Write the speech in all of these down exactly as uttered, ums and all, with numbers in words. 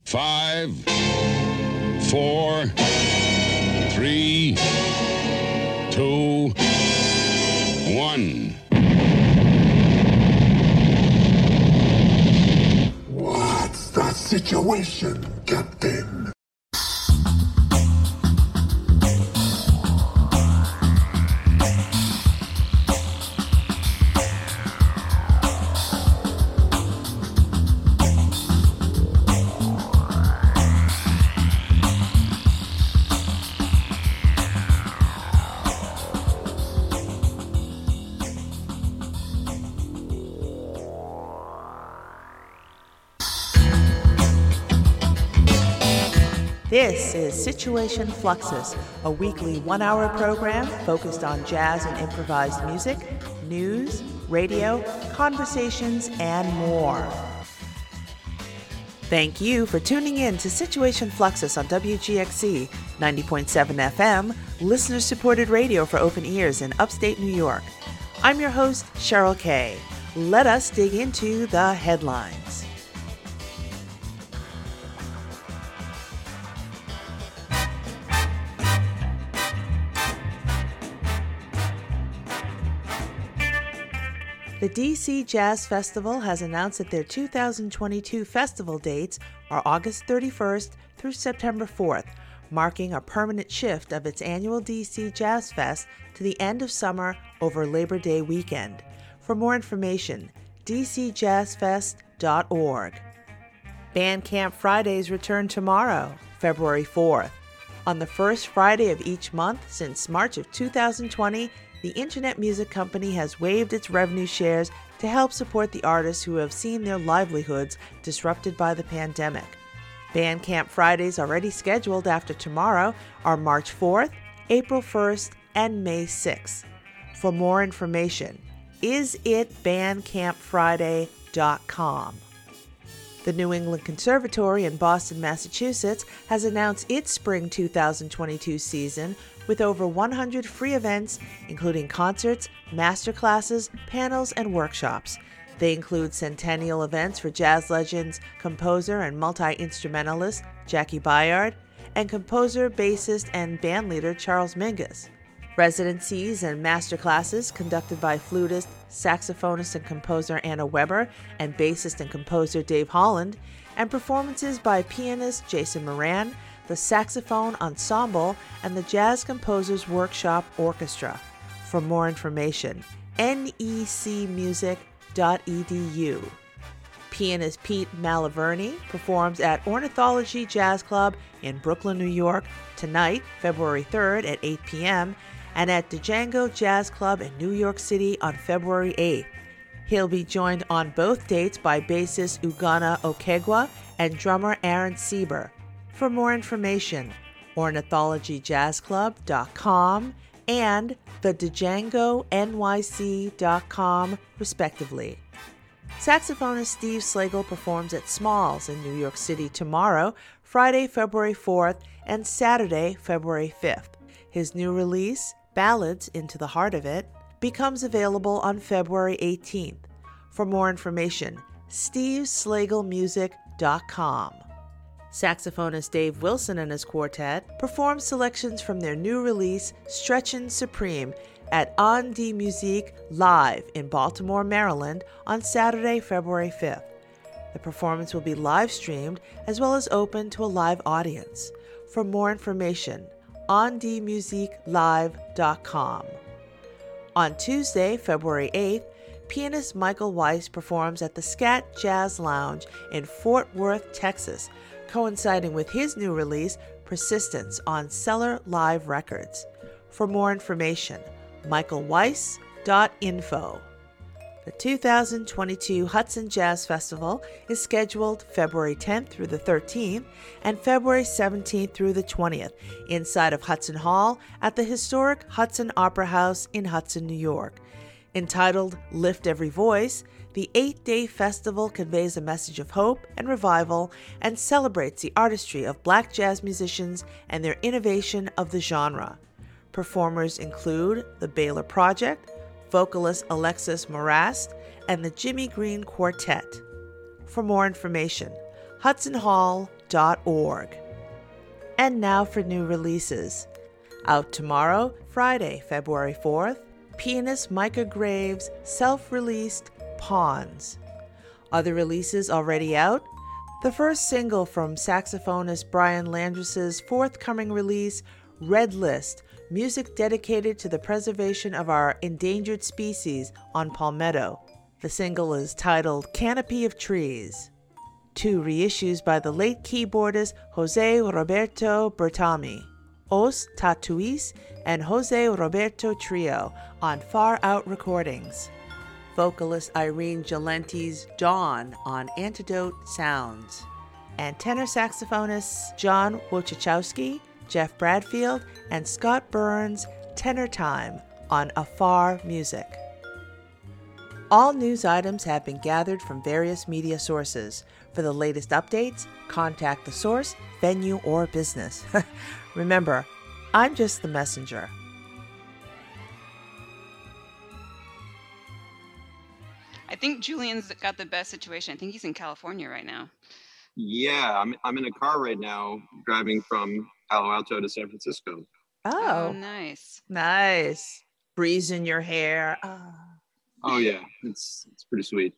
Five, four, three, two, one. What's the situation, Captain? This is Situation Fluxus, a weekly one-hour program focused on jazz and improvised music, news, radio, conversations, and more. Thank you for tuning in to Situation Fluxus on W G X C ninety point seven F M, listener-supported radio for open ears in upstate New York. I'm your host, Cheryl Kay. Let us dig into the headlines. The D C Jazz Festival has announced that their two thousand twenty-two festival dates are August thirty-first through September fourth, marking a permanent shift of its annual D C Jazz Fest to the end of summer over Labor Day weekend. For more information, d c jazz fest dot org. Bandcamp Fridays return tomorrow, February fourth. On the first Friday of each month since March of two thousand twenty, the Internet Music Company has waived its revenue shares to help support the artists who have seen their livelihoods disrupted by the pandemic. Bandcamp Fridays already scheduled after tomorrow are March fourth, April first, and May sixth. For more information, is it bandcamp friday dot com. The New England Conservatory in Boston, Massachusetts has announced its spring two thousand twenty-two season with over one hundred free events, including concerts, masterclasses, panels, and workshops. They include centennial events for jazz legends, composer and multi-instrumentalist Jackie Byard, and composer, bassist, and bandleader Charles Mingus. Residencies and masterclasses conducted by flutist, saxophonist, and composer Anna Weber and bassist and composer Dave Holland, and performances by pianist Jason Moran, the Saxophone Ensemble, and the Jazz Composers Workshop Orchestra. For more information, n e c music dot e d u. Pianist Pete Malaverni performs at Ornithology Jazz Club in Brooklyn, New York tonight, February third at eight p.m., and at Django Jazz Club in New York City on February eighth. He'll be joined on both dates by bassist Ugonna Okegwa and drummer Aaron Sieber. For more information, ornithology jazz club dot com and the django n y c dot com, respectively. Saxophonist Steve Slagle performs at Smalls in New York City tomorrow, Friday, February fourth, and Saturday, February fifth. His new release, Ballads Into the Heart of It, becomes available on February eighteenth. For more information, steve slagle music dot com. Saxophonist Dave Wilson and his quartet perform selections from their new release, Stretchin' Supreme, at On Die Musique Live in Baltimore, Maryland on Saturday, February fifth. The performance will be live streamed as well as open to a live audience. For more information, on die musique live dot com. On Tuesday, February eighth, pianist Michael Weiss performs at the Scat Jazz Lounge in Fort Worth, Texas, coinciding with his new release, Persistence, on Cellar Live Records. For more information, michael weiss dot info. The two thousand twenty-two Hudson Jazz Festival is scheduled February tenth through the thirteenth and February seventeenth through the twentieth inside of Hudson Hall at the historic Hudson Opera House in Hudson, New York. Entitled Lift Every Voice, the eight-day festival conveys a message of hope and revival and celebrates the artistry of Black jazz musicians and their innovation of the genre. Performers include the Baylor Project, vocalist Alexis Morast, and the Jimmy Green Quartet. For more information, hudson hall dot org. And now for new releases. Out tomorrow, Friday, February fourth, pianist Micah Graves' self-released Pawns. Other releases already out: the first single from saxophonist Brian Landrus's forthcoming release, Red List, music dedicated to the preservation of our endangered species on Palmetto. The single is titled Canopy of Trees. Two reissues by the late keyboardist Jose Roberto Bertami, Os Tatuis and Jose Roberto Trio on Far Out Recordings. Vocalist Irene Gelenti's Dawn on Antidote Sounds. And tenor saxophonists John Wojciechowski, Jeff Bradfield, and Scott Burns' Tenor Time on Afar Music. All news items have been gathered from various media sources. For the latest updates, contact the source, venue, or business. Remember, I'm just the messenger. I think Julian's got the best situation. I think he's in California right now. Yeah, I'm I'm in a car right now driving from Palo Alto to San Francisco. Oh, Oh, nice. nice. Breeze in your hair. Oh. Oh yeah, it's it's pretty sweet.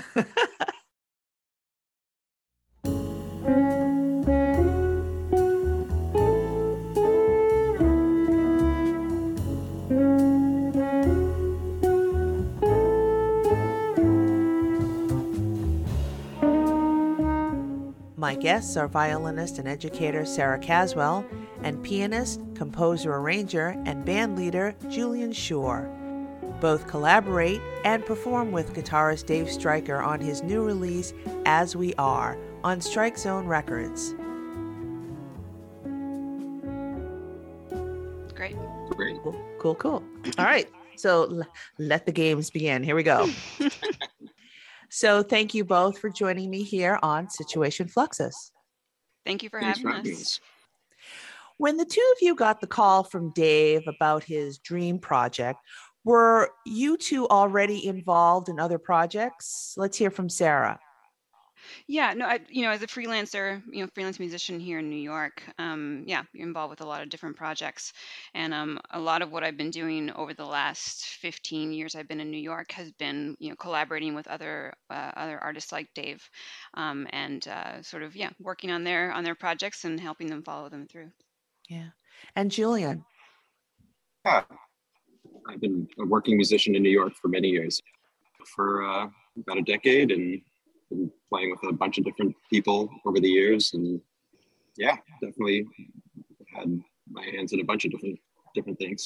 My guests are violinist and educator Sarah Caswell and pianist, composer, arranger, and band leader Julian Schor. Both collaborate and perform with guitarist Dave Stryker on his new release, As We Are, on Strike Zone Records. Great. Great. Cool, cool, cool. All right, so l- let the games begin. Here we go. So thank you both for joining me here on Situation Fluxus. Thank you for Thanks having for having us. us. When the two of you got the call from Dave about his dream project, were you two already involved in other projects? Let's hear from Sarah. Yeah, no, I, you know, as a freelancer, you know, freelance musician here in New York, um, yeah, you're involved with a lot of different projects. And um, a lot of what I've been doing over the last fifteen years I've been in New York has been, you know, collaborating with other uh, other artists like Dave, um, and uh, sort of, yeah, working on their on their projects and helping them follow them through. Yeah. And Julian. Yeah, I've been a working musician in New York for many years, for uh, about a decade, and been playing with a bunch of different people over the years. And yeah, definitely had my hands in a bunch of different different things.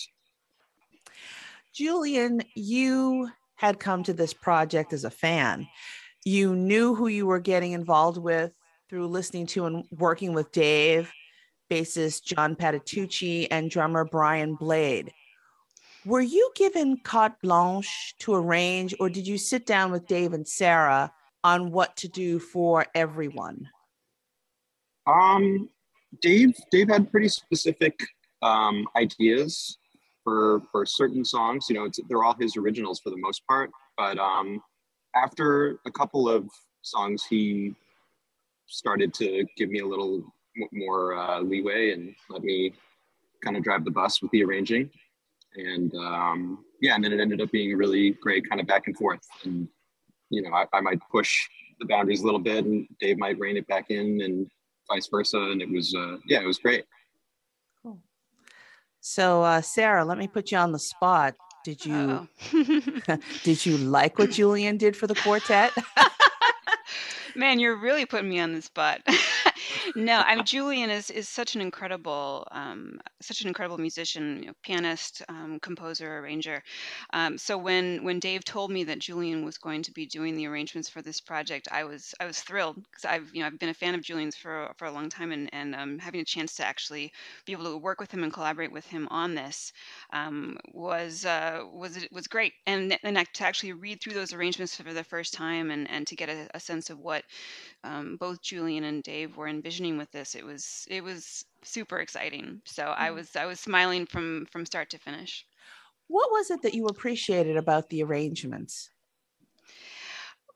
Julian, you had come to this project as a fan. You knew who you were getting involved with through listening to and working with Dave, bassist John Patitucci, and drummer Brian Blade. Were you given carte blanche to arrange, or did you sit down with Dave and Sarah on what to do for everyone? Um, Dave, Dave had pretty specific um, ideas for for certain songs. You know, it's, they're all his originals for the most part. But um, after a couple of songs, he started to give me a little more uh, leeway and let me kind of drive the bus with the arranging. And um, yeah, and then it ended up being a really great kind of back and forth. And you know, I, I might push the boundaries a little bit, and Dave might rein it back in, and vice versa. And it was, uh, yeah, it was great. Cool. So, uh, Sarah, let me put you on the spot. Did you did you like what Julian did for the quartet? Man, you're really putting me on the spot. No, I mean Julian is is such an incredible, um, such an incredible musician, you know, pianist, um, composer, arranger. Um, so when when Dave told me that Julian was going to be doing the arrangements for this project, I was I was thrilled because I've you know I've been a fan of Julian's for for a long time, and and um, having a chance to actually be able to work with him and collaborate with him on this um, was uh, was was great. And and to actually read through those arrangements for the first time and and to get a, a sense of what um, both Julian and Dave were envisioning with this, it was it was super exciting. So I was I was smiling from from start to finish. What was it that you appreciated about the arrangements?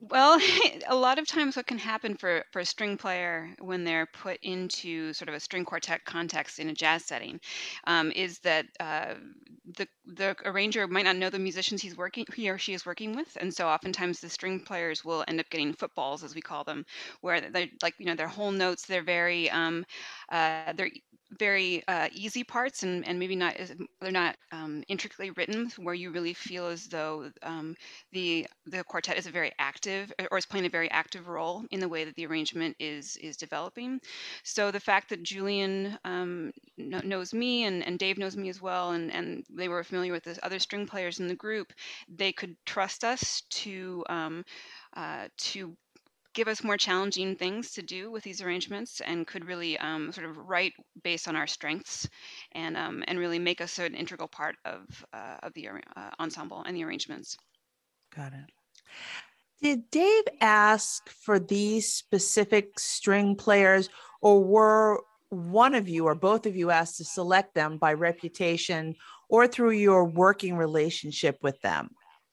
Well, a lot of times what can happen for, for a string player when they're put into sort of a string quartet context in a jazz setting um, is that uh, the the arranger might not know the musicians he's working he or she is working with, and so oftentimes the string players will end up getting footballs, as we call them, where they're like you know their whole notes they're very um, uh, they're very uh, easy parts and, and maybe not as they're not um, intricately written where you really feel as though um, the the quartet is a very active or is playing a very active role in the way that the arrangement is is developing. So the fact that Julian um, kn- knows me and, and Dave knows me as well, and, and they were familiar with the other string players in the group, they could trust us to um, uh, to give us more challenging things to do with these arrangements and could really um, sort of write based on our strengths and um, and really make us an integral part of uh, of the arra- uh, ensemble and the arrangements. Got it. Did Dave ask for these specific string players, or were one of you or both of you asked to select them by reputation or through your working relationship with them?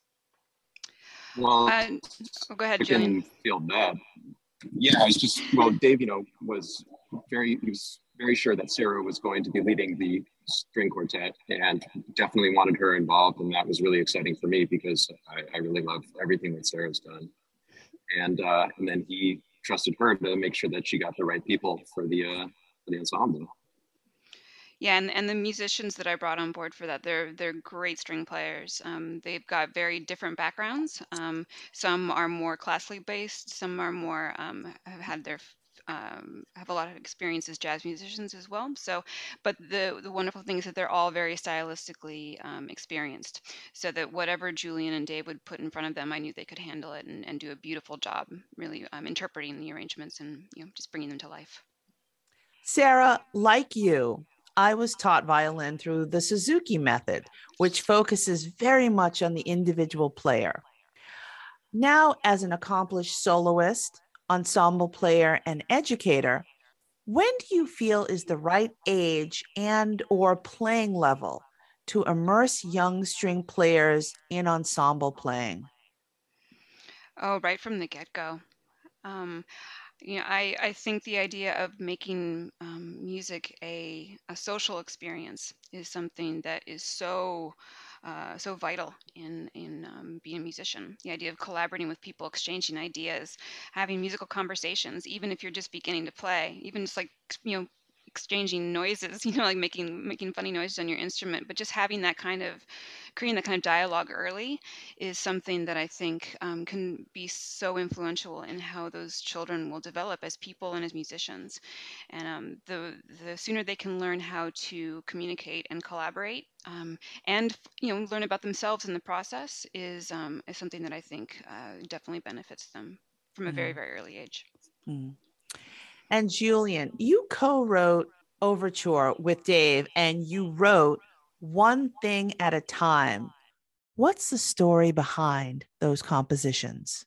Well, Uh, oh, go ahead, I Julian. can feel that. Yeah, I was just, well, Dave, you know, was very, he was very sure that Sarah was going to be leading the string quartet and definitely wanted her involved. And that was really exciting for me because I, I really love everything that Sarah's done. And uh, and then he trusted her to make sure that she got the right people for the, uh, for the ensemble. Yeah, and, and the musicians that I brought on board for that, they're they're great string players. Um, they've got very different backgrounds. Um, some are more classically based. Some are more um, have had their f- um, have a lot of experience as jazz musicians as well. So, but the the wonderful thing is that they're all very stylistically um, experienced. So that whatever Julian and Dave would put in front of them, I knew they could handle it and, and do a beautiful job, really um, interpreting the arrangements and you know just bringing them to life. Sarah, like you, I was taught violin through the Suzuki method, which focuses very much on the individual player. Now, as an accomplished soloist, ensemble player, and educator, when do you feel is the right age and or playing level to immerse young string players in ensemble playing? Oh, right from the get-go. Um, you know, I, I think the idea of making um, music a, a social experience is something that is so uh, so vital in in um, being a musician. The idea of collaborating with people, exchanging ideas, having musical conversations, even if you're just beginning to play, even just like you know exchanging noises, you know, like making making funny noises on your instrument, but just having that kind of creating that kind of dialogue early is something that I think um, can be so influential in how those children will develop as people and as musicians. And um, the the sooner they can learn how to communicate and collaborate, um, and you know learn about themselves in the process is um, is something that I think uh, definitely benefits them from a very Mm. very early age. Mm. And Julian, you co-wrote Overture with Dave, and you wrote One Thing at a Time. What's the story behind those compositions?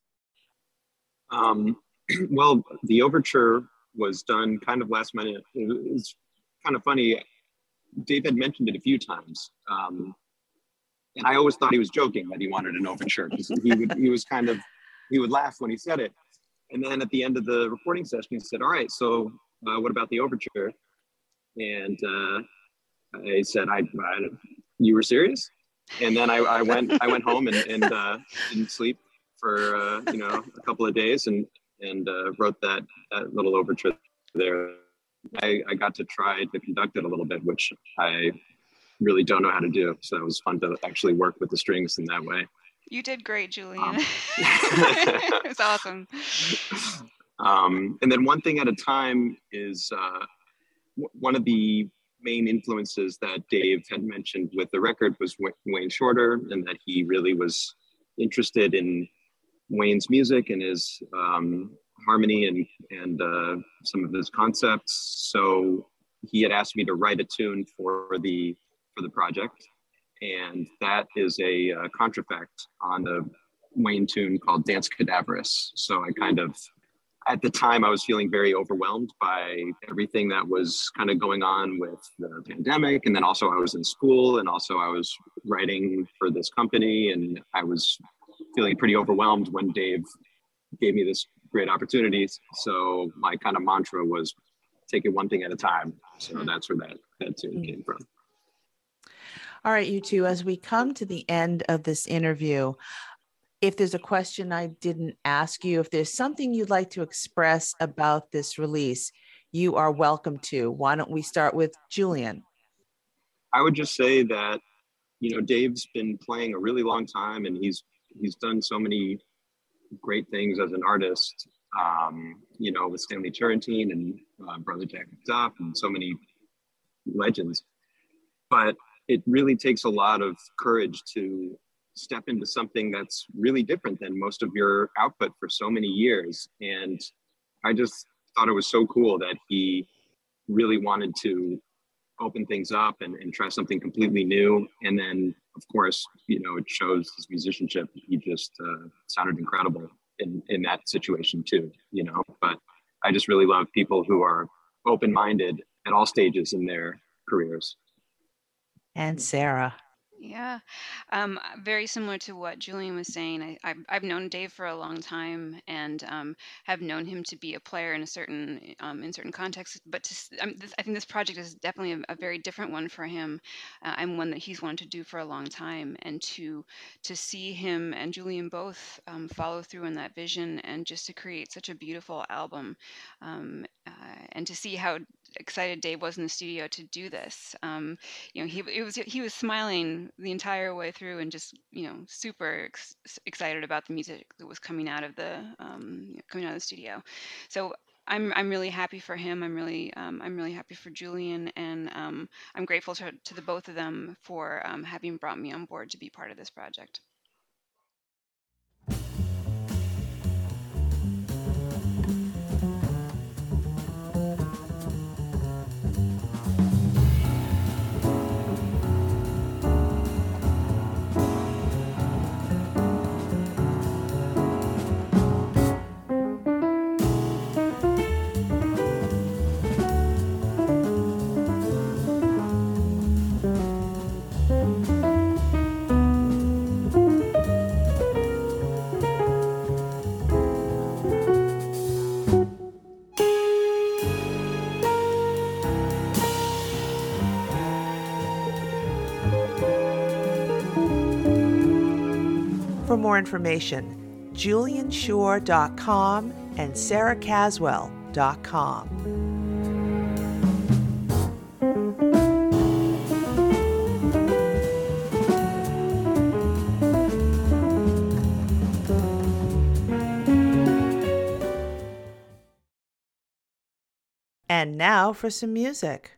Um, well, the overture was done kind of last minute. It was kind of funny. Dave had mentioned it a few times. Um, and I always thought he was joking that he wanted an overture because he would, he was kind of, he would laugh when he said it. And then at the end of the recording session, he said, all right, so uh, what about the overture? And uh, I said, I, I, you were serious? And then I, I went, I went home and, and uh, didn't sleep for, uh, you know, a couple of days and, and uh, wrote that, that little overture there. I, I got to try to conduct it a little bit, which I really don't know how to do. So it was fun to actually work with the strings in that way. You did great, Julian. Um, It was awesome. Um, and then One Thing at a Time is uh, w- one of the main influences that Dave had mentioned with the record was w- Wayne Shorter, and that he really was interested in Wayne's music and his um, harmony and, and uh, some of his concepts. So he had asked me to write a tune for the, for the project. And that is a uh, contrafact on the Wayne tune called Dance Cadaverous. So I kind of, at the time, I was feeling very overwhelmed by everything that was kind of going on with the pandemic. And then also I was in school, and also I was writing for this company, and I was feeling pretty overwhelmed when Dave gave me this great opportunity. So my kind of mantra was take it one thing at a time. So mm-hmm. that's where that, that tune mm-hmm. came from. All right, you two, as we come to the end of this interview, if there's a question I didn't ask you, if there's something you'd like to express about this release, you are welcome to. Why don't we start with Julian? I would just say that, you know, Dave's been playing a really long time, and he's he's done so many great things as an artist, um, you know, with Stanley Turrentine and uh, Brother Jack McDuff and so many legends. But it really takes a lot of courage to step into something that's really different than most of your output for so many years. And I just thought it was so cool that he really wanted to open things up and, and try something completely new. And then, of course, you know, it shows his musicianship. He just uh, sounded incredible in, in that situation too, you know. But I just really love people who are open-minded at all stages in their careers. And Sarah. Yeah, um, very similar to what Julian was saying. I, I've, I've known Dave for a long time, and um, have known him to be a player in a certain um, in certain contexts. But to, s- um, this, I think this project is definitely a, a very different one for him, uh, and one that he's wanted to do for a long time. And to to see him and Julian both um, follow through on that vision, and just to create such a beautiful album, um, uh, and to see how excited Dave was in the studio to do this. Um, you know, he it was he was smiling the entire way through, and just, you know, super ex- excited about the music that was coming out of the um, you know, coming out of the studio. So I'm I'm really happy for him. I'm really um, I'm really happy for Julian, and um, I'm grateful to to the both of them for um, having brought me on board to be part of this project. For more information, julian shore dot com and sarah caswell dot com. And now for some music.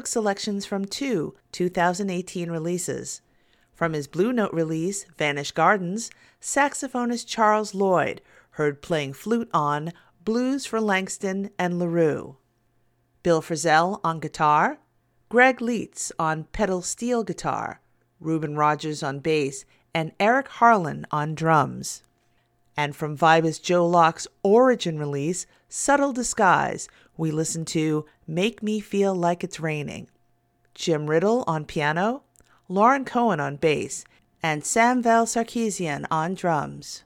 took selections from two two thousand eighteen releases. From his Blue Note release, Vanish Gardens, saxophonist Charles Lloyd, heard playing flute on Blues for Langston and LaRue. Bill Frisell on guitar, Greg Leitz on pedal steel guitar, Reuben Rogers on bass, and Eric Harlan on drums. And from Vibus Joe Locke's Origin release, Subtle Disguise, we listen to Make Me Feel Like It's Raining. Jim Riddle on piano, Lauren Cohen on bass, and Sam Val Sarkeesian on drums.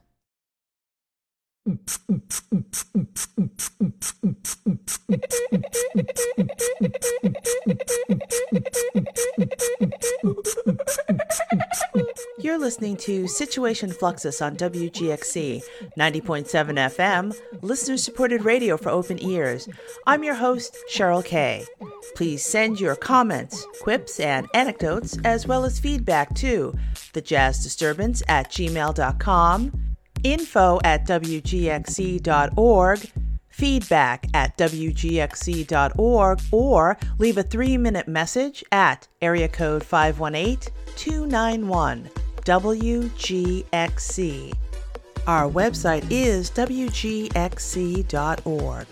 You're listening to Situation Fluxus on W G X C, ninety point seven F M, listener-supported radio for open ears. I'm your host, Cheryl Kay. Please send your comments, quips, and anecdotes, as well as feedback to thejazzdisturbance at gmail dot com, info at w g x c dot org, feedback at w g x c dot org, or leave a three-minute message at area code five one eight, two nine one, W G X C. Our website is w g x c dot org.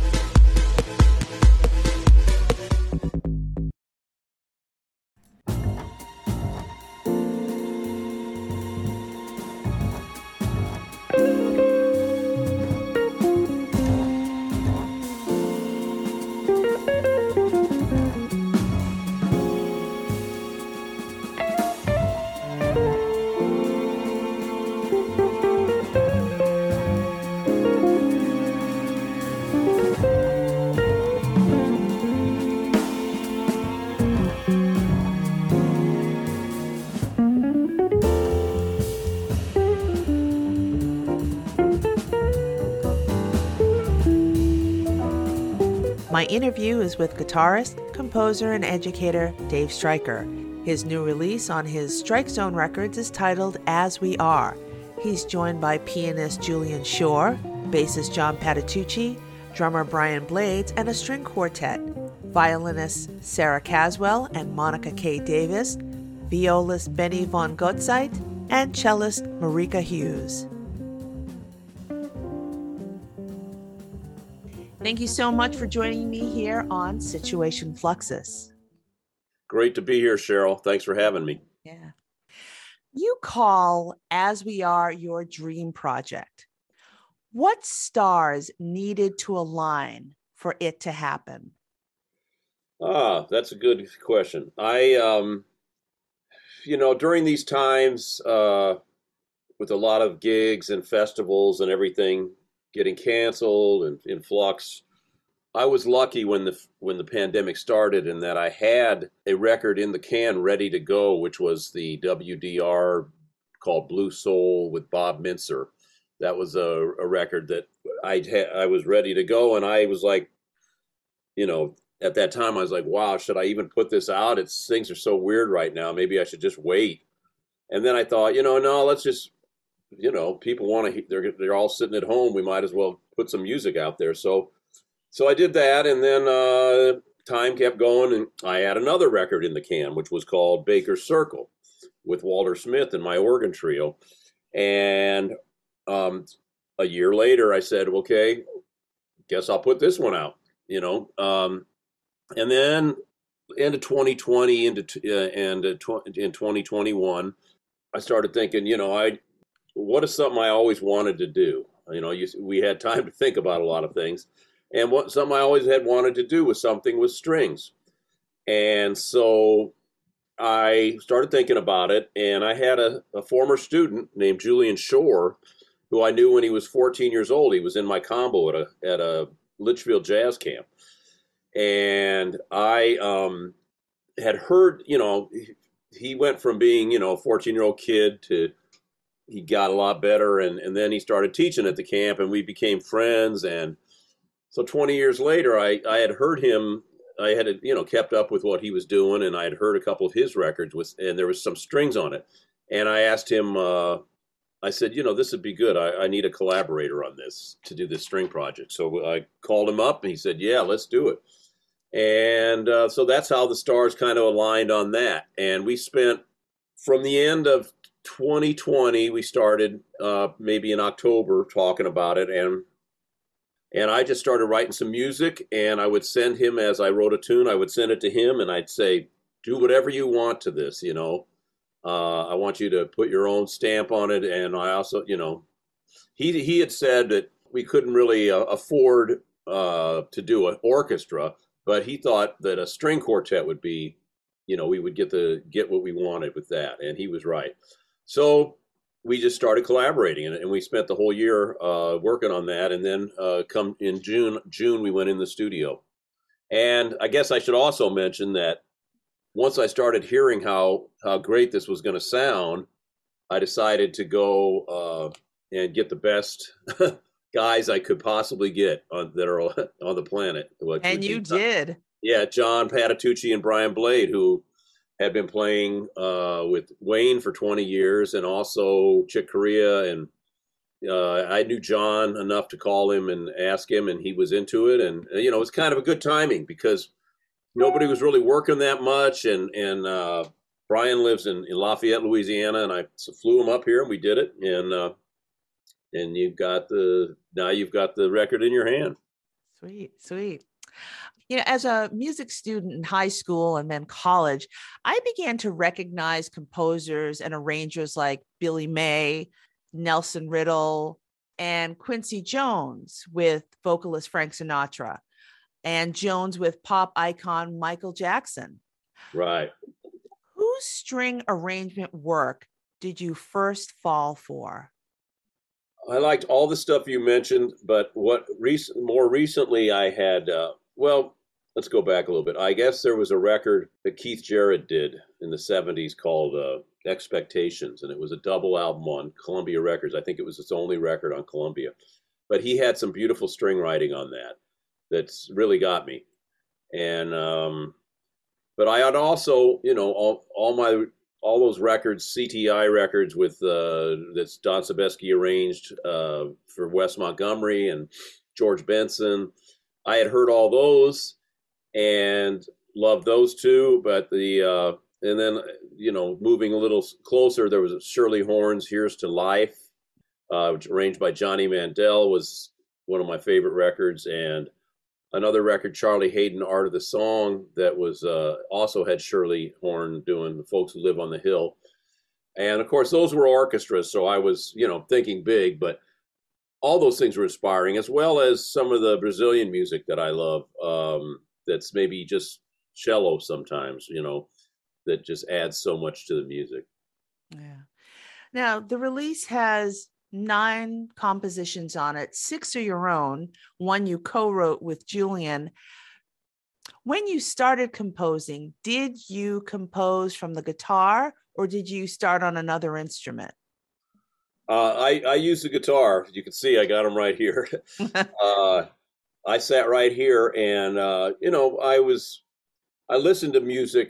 My interview is with guitarist, composer, and educator Dave Stryker. His new release on his Strike Zone Records is titled As We Are. He's joined by pianist Julian Shore, bassist John Patitucci, drummer Brian Blades, and a string quartet, violinists Sarah Caswell and Monica K. Davis, violist Benny von Gotzeit, and cellist Marika Hughes. Thank you so much for joining me here on Situation Fluxus. Great to be here, Cheryl. Thanks for having me. Yeah. You call As We Are your dream project. What stars needed to align for it to happen? Ah, that's a good question. I, um, you know, during these times, uh, with a lot of gigs and festivals and everything getting canceled and in flux, I was lucky when the when the pandemic started in that I had a record in the can ready to go, which was the W D R called Blue Soul with Bob Mintzer. That was a, a record that I ha- I was ready to go, and I was like, you know, at that time I was like, wow, should I even put this out? It's things are so weird right now. Maybe I should just wait. And then I thought, you know, no, let's just, you know, people want to. They're they're all sitting at home. We might as well put some music out there. So. So I did that, and then uh, time kept going, and I had another record in the can, which was called Baker's Circle with Walter Smith and my organ trio. And um, a year later, I said, okay, guess I'll put this one out, you know. Um, and then into twenty twenty, into uh, and uh, tw- in twenty twenty-one, I started thinking, you know, I what is something I always wanted to do? You know, you, we had time to think about a lot of things. And what something I always had wanted to do was something with strings. And so I started thinking about it, and I had a, a former student named Julian Shore, who I knew when he was fourteen years old. He was in my combo at a at a Litchfield Jazz Camp. And I um, had heard, you know, he went from being, you know, a fourteen-year-old kid to he got a lot better, and, and then he started teaching at the camp, and we became friends. And so twenty years later, I, I had heard him, I had, you know, kept up with what he was doing, and I had heard a couple of his records with, and there was some strings on it. And I asked him, uh, I said, you know, this would be good. I, I need a collaborator on this to do this string project. So I called him up, and he said, yeah, let's do it. And uh, so that's how the stars kind of aligned on that. And we spent from the end of twenty twenty, we started uh, maybe in October talking about it. And and I just started writing some music, and I would send him, as I wrote a tune, I would send it to him, and I'd say, do whatever you want to this, you know. Uh, I want you to put your own stamp on it. And I also, you know, he he had said that we couldn't really uh, afford uh, to do an orchestra, but he thought that a string quartet would be, you know, we would get the get what we wanted with that, and he was right. So we just started collaborating, and, and we spent the whole year uh, working on that. And then uh, come in June, June we went in the studio. And I guess I should also mention that once I started hearing how how great this was going to sound, I decided to go uh, and get the best guys I could possibly get on, that are on the planet. And you did. Yeah, John Patitucci and Brian Blade, who had been playing uh, with Wayne for twenty years, and also Chick Corea. And uh, I knew John enough to call him and ask him, and he was into it. And, you know, it was kind of a good timing because nobody was really working that much. And, and uh, Brian lives in, in Lafayette, Louisiana, and I flew him up here, and we did it. And uh, and you've got the, now you've got the record in your hand. Sweet, sweet. You know, as a music student in high school and then college, I began to recognize composers and arrangers like Billy May, Nelson Riddle, and Quincy Jones with vocalist Frank Sinatra, and Jones with pop icon Michael Jackson. Right. Whose string arrangement work did you first fall for? I liked all the stuff you mentioned, but what rec- more recently I had, uh, well, let's go back a little bit. I guess there was a record that Keith Jarrett did in the seventies called uh, Expectations, and it was a double album on Columbia Records. I think it was its only record on Columbia. But he had some beautiful string writing on that that's really got me. And um, but I had also, you know, all, all my all those records, C T I records with uh, that's Don Sebesky arranged uh, for Wes Montgomery and George Benson. I had heard all those and loved those too. But the uh, and then, you know, moving a little closer, there was Shirley Horn's "Here's to Life," uh, which arranged by Johnny Mandel, was one of my favorite records. And another record, Charlie Hayden, "Art of the Song," that was uh, also had Shirley Horn doing "The Folks Who Live on the Hill." And of course, those were orchestras, so I was, you know, thinking big, but all those things were inspiring, as well as some of the Brazilian music that I love. Um, that's maybe just cello sometimes, you know, that just adds so much to the music. Yeah. Now, the release has nine compositions on it. Six are your own, one you co-wrote with Julian. When you started composing, did you compose from the guitar, or did you start on another instrument? Uh, I, I use the guitar. You can see I got them right here. uh, I sat right here, and, uh, you know, I was, I listened to music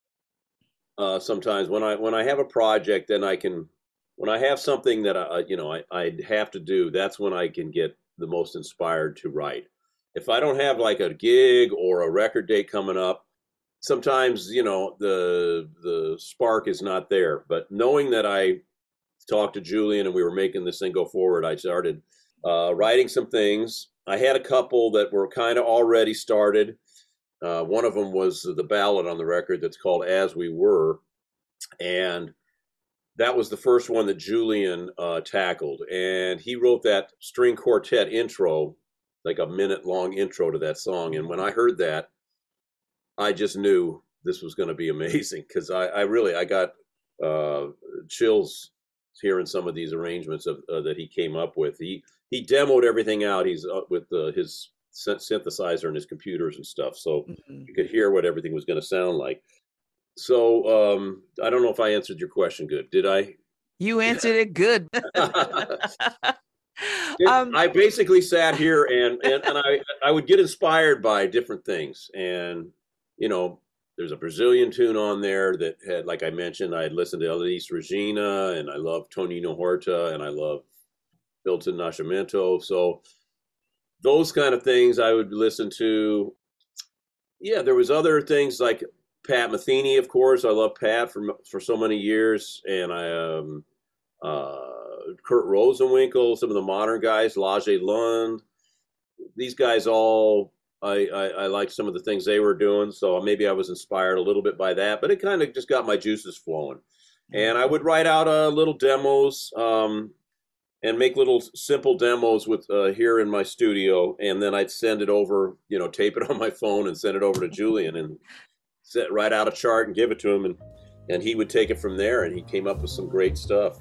uh, sometimes when I, when I have a project, then I can, when I have something that I, you know, I, I have to do, that's when I can get the most inspired to write. If I don't have like a gig or a record date coming up, sometimes, you know, the, the spark is not there. But knowing that I talked to Julian and we were making this thing go forward, I started uh, writing some things. I had a couple that were kind of already started. Uh, one of them was the ballad on the record that's called "As We Were." And that was the first one that Julian uh, tackled. And he wrote that string quartet intro, like a minute long intro to that song. And when I heard that, I just knew this was going to be amazing, because I, I really, I got uh, chills hearing some of these arrangements of, uh, that he came up with. He he demoed everything out. He's uh, with uh, his synthesizer and his computers and stuff, so mm-hmm. you could hear what everything was going to sound like. So um, I don't know if I answered your question good. Did I? You answered it good. um, I basically sat here and, and, and I, I would get inspired by different things. And, you know, there's a Brazilian tune on there that had, like I mentioned, I had listened to Elis Regina, and I love Tonino Horta, and I love Milton Nascimento. So those kind of things I would listen to. yeah, there was other things like Pat Metheny, of course. I love Pat for for so many years, and I um, uh, Kurt Rosenwinkel, some of the modern guys, Lajee Lund. These guys all I, I I liked some of the things they were doing, so maybe I was inspired a little bit by that. But it kind of just got my juices flowing, and I would write out uh, little demos. Um, and make little simple demos with uh, here in my studio, and then I'd send it over, you know, tape it on my phone and send it over to Julian and set, write out a chart and give it to him, and and he would take it from there, and he came up with some great stuff.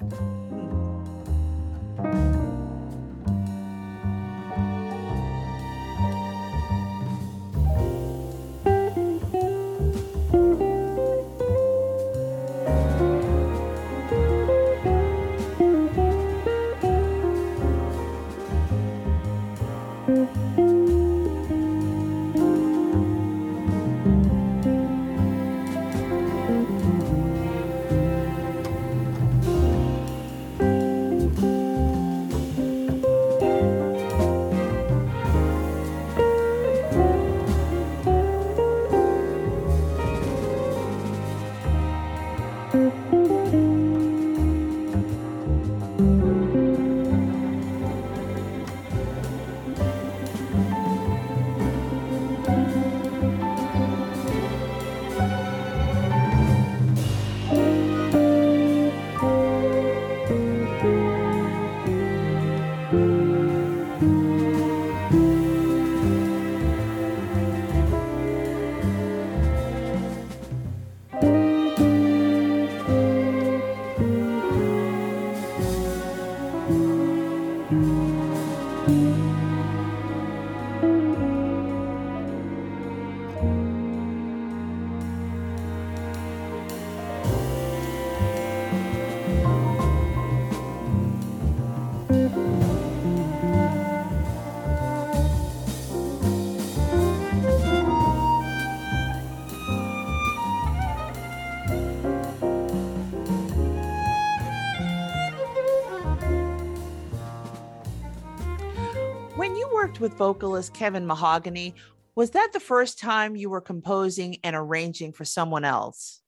When you worked with vocalist Kevin Mahogany, was that the first time you were composing and arranging for someone else?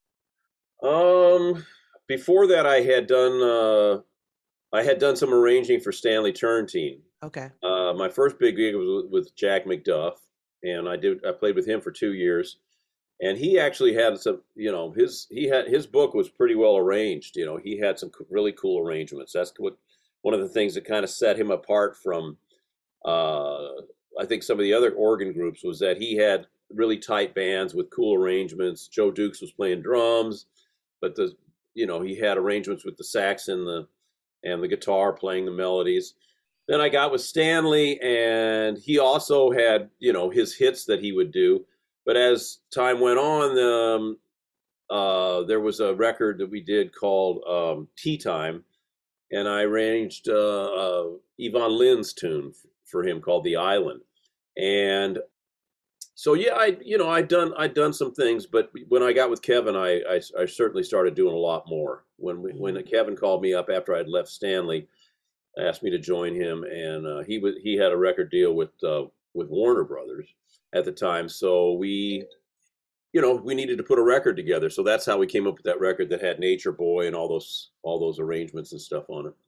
Um, before that, I had done uh, I had done some arranging for Stanley Turrentine. Okay. Uh, my first big gig was with, with Jack McDuff, and I did I played with him for two years, and he actually had some, you know, his he had his book was pretty well arranged. You know, he had some really cool arrangements. That's what one of the things that kind of set him apart from uh, I think some of the other organ groups was that he had really tight bands with cool arrangements. Joe Dukes was playing drums, but the you know he had arrangements with the sax and the and the guitar playing the melodies. Then I got with Stanley, and he also had, you know, his hits that he would do. But as time went on, um, uh, there was a record that we did called um, Tea Time, and I arranged uh, uh, Yvonne Lynn's tune for him called The Island. And so, yeah, I, you know, I'd done, I'd done some things, but when I got with Kevin, I, I, I certainly started doing a lot more. When we, when Kevin called me up after I'd left Stanley, asked me to join him, and uh, he was he had a record deal with uh, with Warner Brothers at the time. So we, you know, we needed to put a record together. So that's how we came up with that record that had Nature Boy and all those all those arrangements and stuff on it.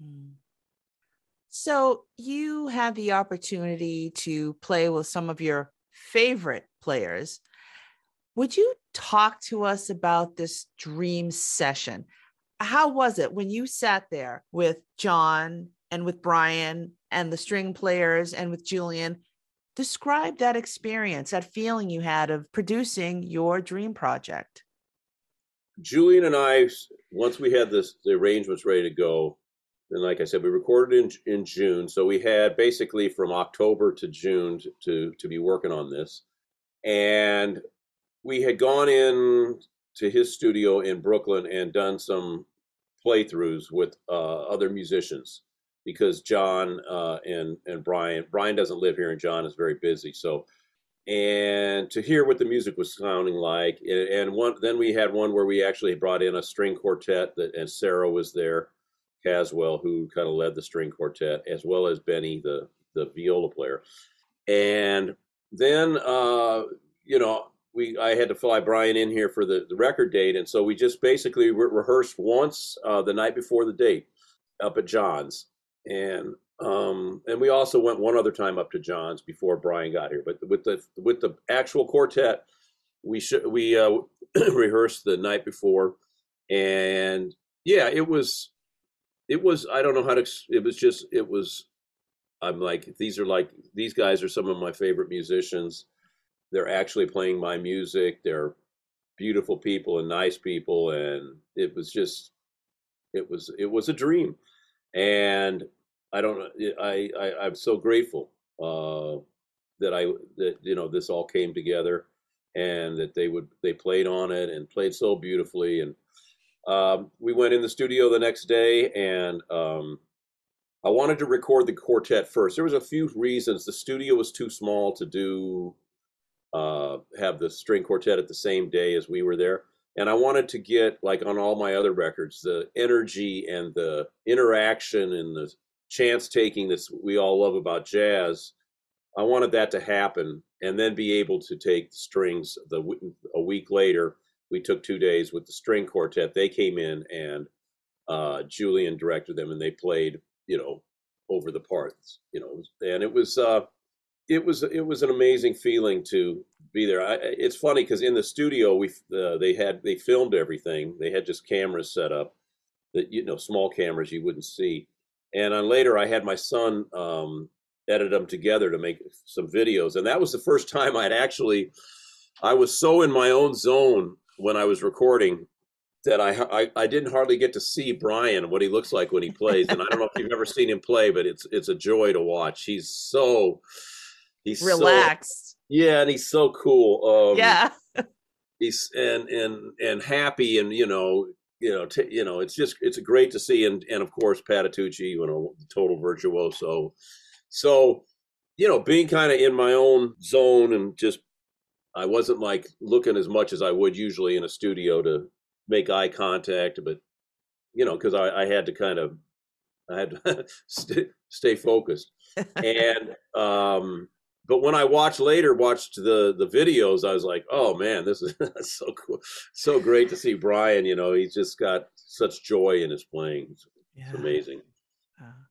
So you had the opportunity to play with some of your favorite players. Would you talk to us about this dream session? How was it when you sat there with John and with Brian and the string players and with Julian? Describe that experience, that feeling you had of producing your dream project. Julian and I, once we had this, the arrangements ready to go, and like I said, we recorded in in June, so we had basically from October to June to to, to be working on this, and we had gone in to his studio in Brooklyn and done some playthroughs with uh, other musicians, because John uh, and and Brian Brian doesn't live here and John is very busy. So, and to hear what the music was sounding like, and one then we had one where we actually brought in a string quartet that, and Sarah was there, Caswell, who kind of led the string quartet, as well as Benny, the the viola player, and then uh, you know, we I had to fly Brian in here for the, the record date, and so we just basically re- rehearsed once uh, the night before the date up at John's, and um, and we also went one other time up to John's before Brian got here. But with the with the actual quartet, we should we uh, rehearsed the night before, and yeah, it was it was I don't know how to it was just it was I'm like these are like these guys are some of my favorite musicians. They're actually playing my music. They're beautiful people and nice people, and it was just it was it was a dream. And I don't know I, I I'm so grateful uh, that I that you know this all came together, and that they would they played on it and played so beautifully. And um, we went in the studio the next day, and um, I wanted to record the quartet first. There was a few reasons. The studio was too small to do uh, have the string quartet at the same day as we were there. And I wanted to get, like on all my other records, the energy and the interaction and the chance taking that we all love about jazz. I wanted that to happen, and then be able to take the strings. The a week later, we took two days with the string quartet. They came in, and uh, Julian directed them, and they played, you know, over the parts, you know, and it was. Uh, It was it was an amazing feeling to be there. I, it's funny because in the studio we uh, they had they filmed everything. They had just cameras set up that you know small cameras you wouldn't see. And then later I had my son um, edit them together to make some videos. And that was the first time I'd actually I was so in my own zone when I was recording that I, I I didn't hardly get to see Brian, what he looks like when he plays. And I don't know if you've ever seen him play, but it's it's a joy to watch. He's so He's relaxed. So, yeah, and he's so cool. Um, yeah, he's and and and happy, and you know, you know, t- you know, it's just it's great to see, and and of course Patitucci, you know, total virtuoso. So, you know, being kind of in my own zone, and just I wasn't like looking as much as I would usually in a studio to make eye contact, but you know, because I, I had to kind of I had to stay, stay focused, and um. But when I watched later, watched the the videos, I was like, "Oh man, this is so cool, so great to see Brian." You know, he's just got such joy in his playing. It's, yeah. It's amazing. Uh,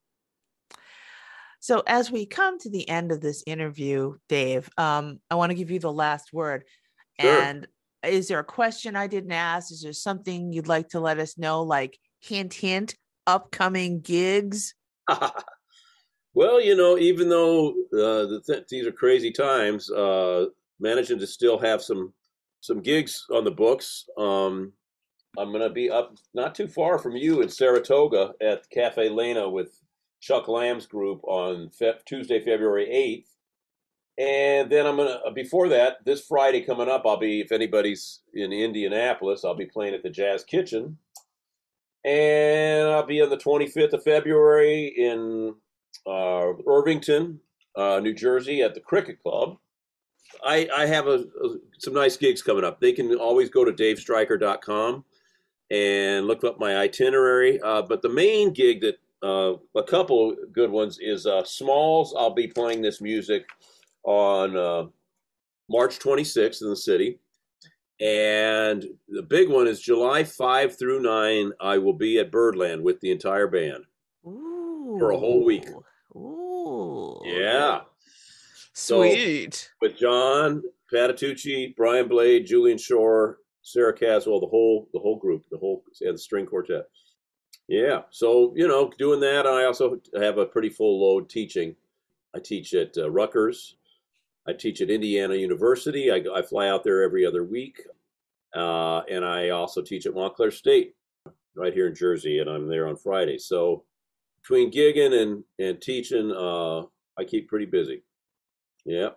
so, as we come to the end of this interview, Dave, um, I want to give you the last word. Sure. And is there a question I didn't ask? Is there something you'd like to let us know? Like hint, hint, upcoming gigs. Well, you know, even though uh, the th- these are crazy times, uh, managing to still have some some gigs on the books. Um, I'm going to be up not too far from you in Saratoga at Cafe Lena with Chuck Lamb's group on fe- Tuesday, February eighth. And then I'm going to, before that, this Friday coming up, I'll be, if anybody's in Indianapolis, I'll be playing at the Jazz Kitchen. And I'll be on the twenty-fifth of February in uh, Irvington, uh, New Jersey at the Cricket Club. I, I have a, a, some nice gigs coming up. They can always go to dave stryker dot com and look up my itinerary. Uh, but the main gig that, uh, a couple good ones is uh, Smalls. I'll be playing this music on uh, March twenty-sixth in the city. And the big one is July fifth through ninth. I will be at Birdland with the entire band. Ooh. For a whole week. Ooh. Yeah. Sweet. So, with John Patitucci, Brian Blade, Julian Shore, Sarah Caswell, the whole the whole group, the whole and the string quartet. Yeah. So, you know, doing that, I also have a pretty full load teaching. I teach at uh, Rutgers. I teach at Indiana University. I, I fly out there every other week. Uh, and I also teach at Montclair State right here in Jersey, and I'm there on Friday. So between gigging and, and teaching, uh, I keep pretty busy. Yeah.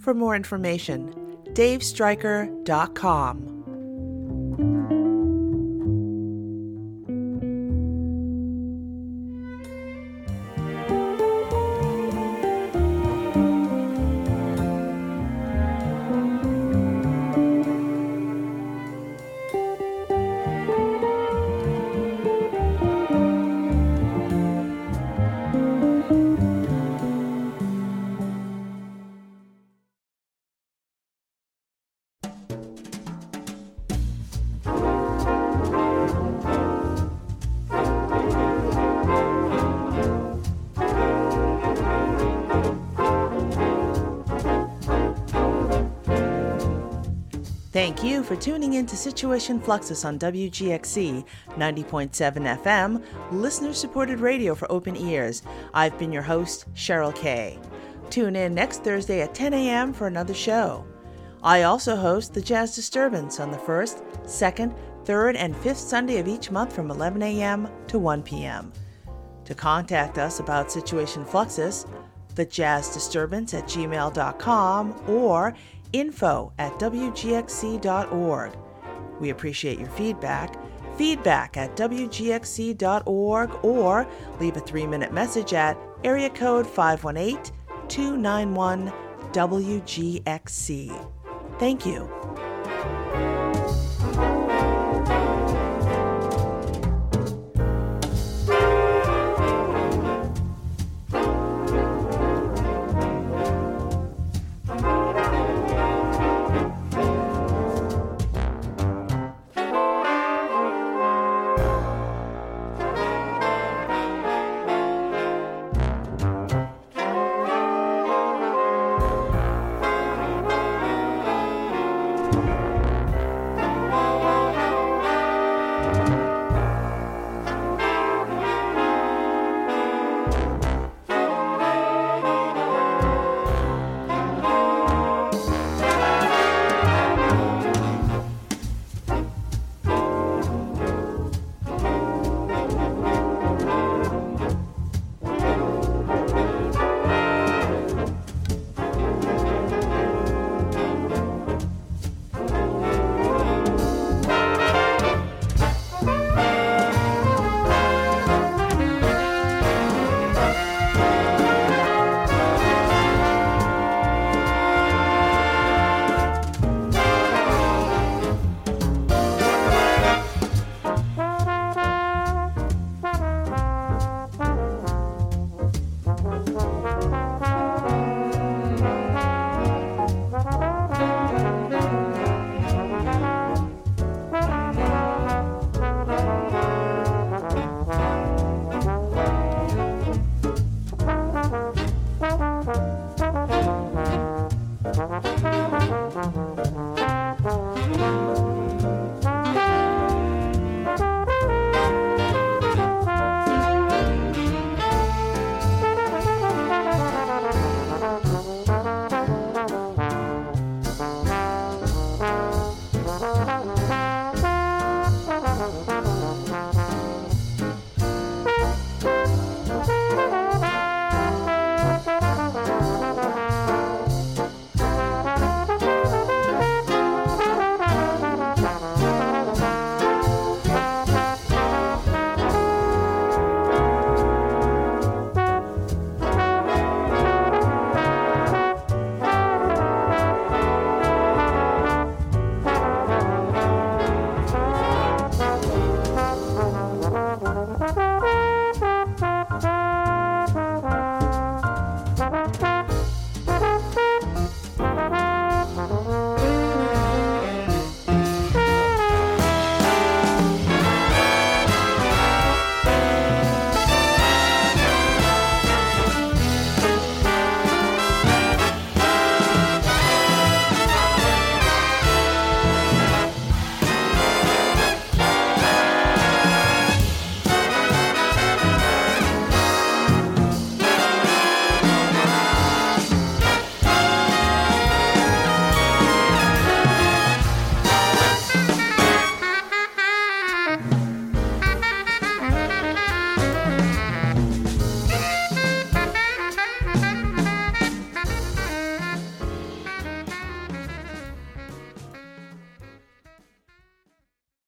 for more information, dave stryker dot com. Thank you for tuning in to Situation Fluxus on W G X C ninety point seven F M, listener-supported radio for open ears. I've been your host, Cheryl Kay. Tune in next Thursday at ten a.m. for another show. I also host the Jazz Disturbance on the first, second, third, and fifth Sunday of each month from eleven a.m. to one p.m. To contact us about Situation Fluxus, the Jazz Disturbance at gmail dot com or info at w g x c dot org. We appreciate your feedback. Feedback at w g x c dot org or leave a three-minute message at area code five one eight, two nine one, W G X C. Thank you.